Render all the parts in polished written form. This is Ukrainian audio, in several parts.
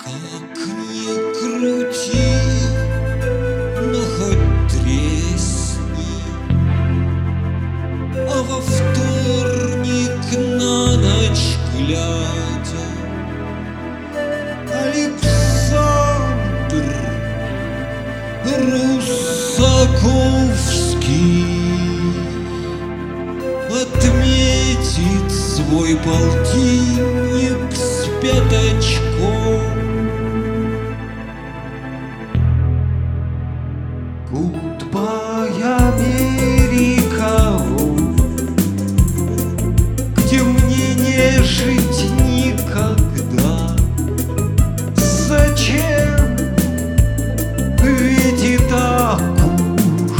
Как ни крути, но хоть тресни, а во вторник на ночь глядя, Александр Русаковский отметит свой полтинник с пятачком. Goodbye, Америка, где мне не жить никогда. Зачем? Ведь и так уж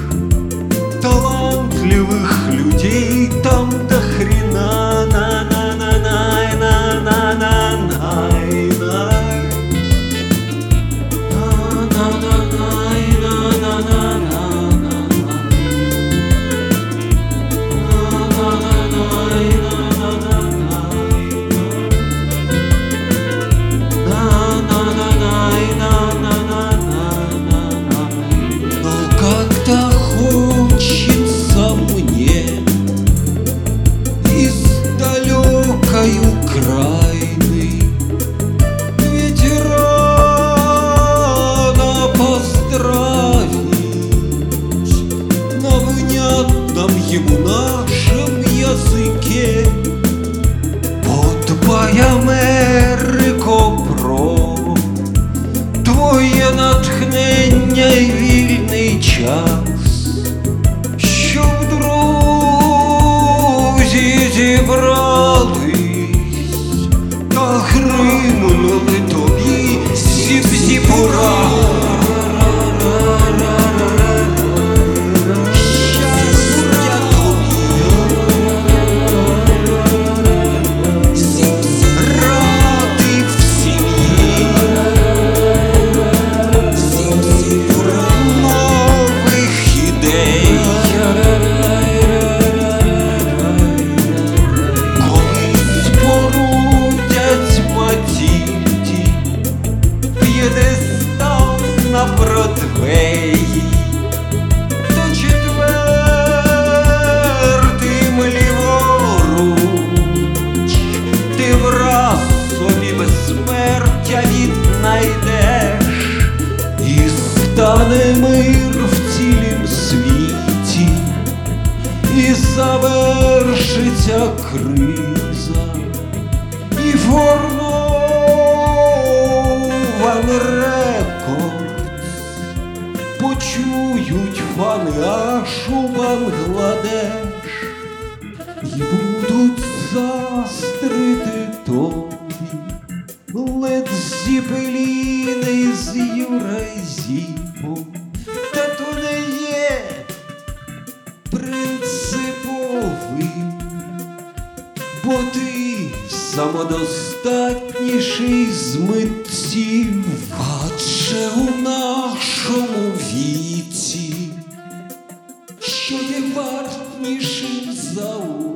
талантливых людей там до хрена. Украины ветерана поздравить на внятном ему нашем языке. Goodbye, Америко, про твоє натхнення й вільний час, що в друзі зібрали та гримнули тобі зіп-зіпура. Щастя тобі, ради в сім'ї, зіп-зіпура нових ідей. На Бродвеї, то четвертим ліворуч ти враз собі безсмертя віднайдеш, і стане мир в цілім світі, і завершиться криза, і Формула Рекордс почують фани аж у Бангладеш і будуть заздрити тобі Лед Зіпеліни з Юразіпом. Та то не є принциповим, бо ти самодостатніший з митців, адже у нашому віці, що є вартнішим за